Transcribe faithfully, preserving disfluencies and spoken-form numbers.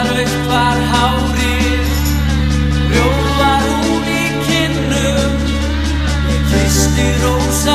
rautt var hárið, rjóð var hún í kinnum. Ég kyssti rósir